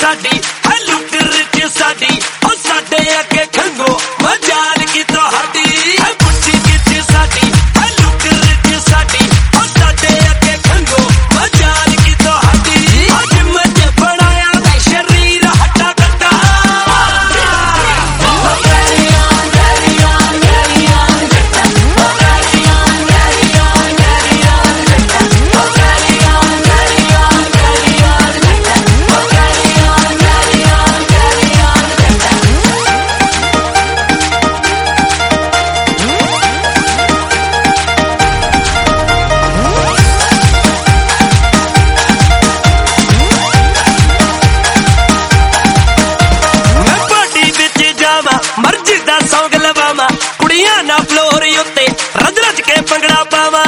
साडी है look rich साडी ओ साडे अगे खंगो मजाल की तोहाडी है पुच्ची किच साडी है लुक रिच साडी ओ साडे अगे खंगो मजाल की तोहाडी आज मज बनाया शरीर हट्टा कट्टा मर्जी दा सौंग लवावा कुड़ियां ना फ्लोर उत्ते रज रज के भंगड़ा पावा